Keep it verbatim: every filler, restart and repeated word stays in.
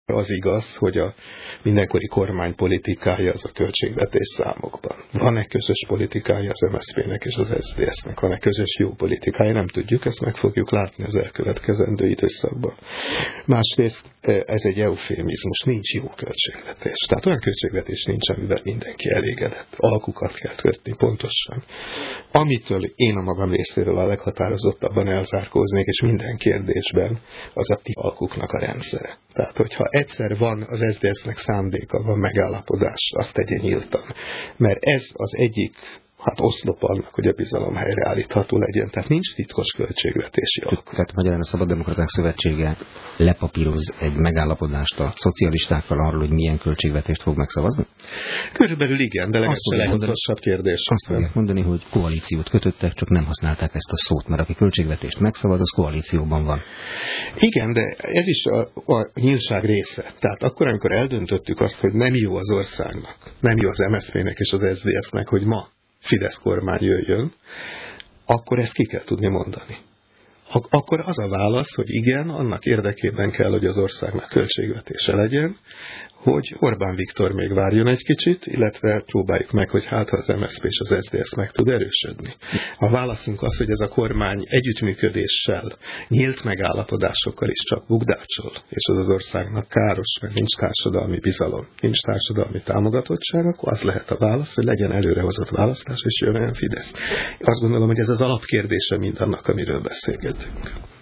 Az igaz, hogy a mindenkori kormány politikája az a költségvetés számokban. Van-e közös politikája az em es zé pének és az es zé dé es-nek? Van-e közös jó politikája? Nem tudjuk, ezt meg fogjuk látni az elkövetkezendő időszakban. Másrészt ez egy eufémizmus, nincs jó költségvetés. Tehát olyan költségvetés nincs, amivel mindenki elégedett. Alkukat kell kötni pontosan. Amitől én a magam részéről a leghatározottabban elzárkóznék, és minden kérdésben, az a ti alkuknak a rendszere. Tehát, hogyha egyszer van az es zé dé es-nek szándéka, van megállapodás, azt tegye nyíltan. Mert ez az egyik hát oszlop annak, hogy a bizalom helyreállítható legyen. Tehát nincs titkos költségvetési alkot. Tehát magyarán a Szabaddemokraták Szövetsége lepapíroz egy megállapodást a szocialistákkal arról, hogy milyen költségvetést fog megszavazni? Körülbelül igen, de legalább a legfontosabb kérdés. Azt fogják mondani, hogy koalíciót kötöttek, csak nem használták ezt a szót, mert aki költségvetést megszavaz, az koalícióban van. Igen, de ez is a, a nyílság része. Tehát akkor, amikor eldöntöttük azt, hogy nem jó az országnak, nem jó az em es zé pének és az es zé dé es-nek, hogy ma Fidesz kormány jöjjön, akkor ezt ki kell tudni mondani. Ak- akkor az a válasz, hogy igen, annak érdekében kell, hogy az országnak költségvetése legyen, hogy Orbán Viktor még várjon egy kicsit, illetve próbáljuk meg, hogy hát ha az em es zé pé és az es zé dé es meg tud erősödni. A válaszunk az, hogy ez a kormány együttműködéssel, nyílt megállapodásokkal is csak bukdácsol, és az az országnak káros, mert nincs társadalmi bizalom, nincs társadalmi támogatottság, akkor az lehet a válasz, hogy legyen előrehozott választás, és jön olyan Fidesz. Azt gondolom, hogy ez az alapkérdése mindannak, amiről beszélgetünk.